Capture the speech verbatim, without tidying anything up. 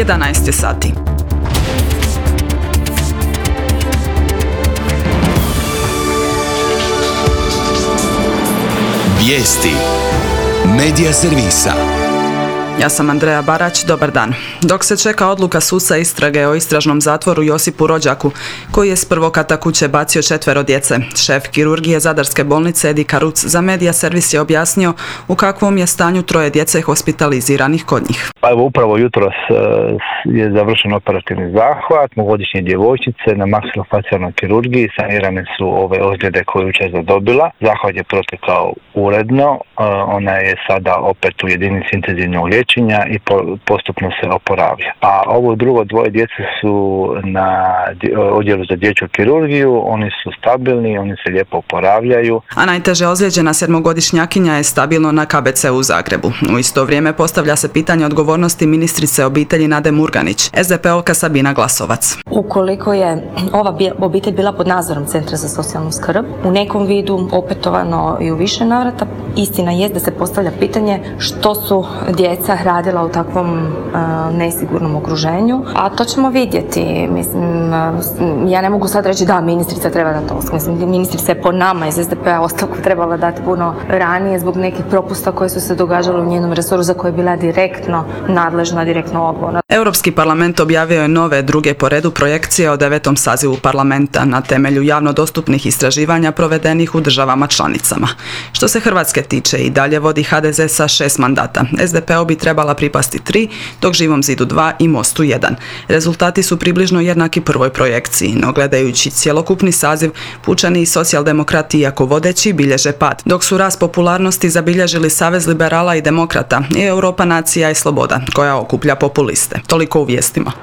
jedanaest je sati. Vijesti Medija servisa. Ja sam Andreja Barać, dobar dan. Dok se čeka odluka suca istrage o istražnom zatvoru Josipu Rođaku, koji je s prvog kata kuće bacio četvero djece, šef kirurgije Zadarske bolnice Edi Karuc za Medija servis je objasnio u kakvom je stanju troje djece hospitaliziranih kod njih. Pa evo upravo jutros je završen operativni zahvat dvogodišnje djevojčice na maksilofacijalnoj kirurgiji. Sanirane su ove ozljede koje je jučer zadobila. Zahvat je protekao uredno. Ona je sada opet u jedinici intenzivnog liječenja i postupno se oporavlja. A ovo drugo dvoje djece su na odjelu za dječju kirurgiju. Oni su stabilni, oni se lijepo oporavljaju. A najteže ozlijeđena sedmogodišnjakinja je stabilno na K B C u Zagrebu. U isto vrijeme postavlja se pitanje odgovornosti ministrice obitelji Nade Murganić, S D P ovka Sabina Glasovac. Ukoliko je ova obitelj bila pod nadzorom Centra za socijalnu skrb, u nekom vidu opetovano i u više navrata, istina je da se postavlja pitanje što su djeca radila u takvom uh, nesigurnom okruženju, a to ćemo vidjeti. Mislim, uh, ja ne mogu sad reći da ministrica treba dati ostavku. Mislim, ministrica je po nama iz S D P-a ostavku trebala dati puno ranije zbog nekih propusta koji su se događali u njenom resoru za koje je bila direktno nadležna, direktno odgovorna. Europski parlament objavio je nove druge po redu projekcije o devetom sazivu parlamenta na temelju javno dostupnih istraživanja provedenih u državama članicama. Što se Hrvatske tiče, i dalje vodi H D Z sa šest mandata. S D P-u bi trebala pripasti tri, dok Živom zidu dva i Mostu jedan. Rezultati su približno jednaki prvoj projekciji, no gledajući cjelokupni saziv, Pučani i Socijaldemokrati, iako vodeći, bilježe pad, dok su rast popularnosti zabilježili Savez liberala i demokrata i Europa nacija i sloboda, koja okuplja populiste. Toliko u vijestima.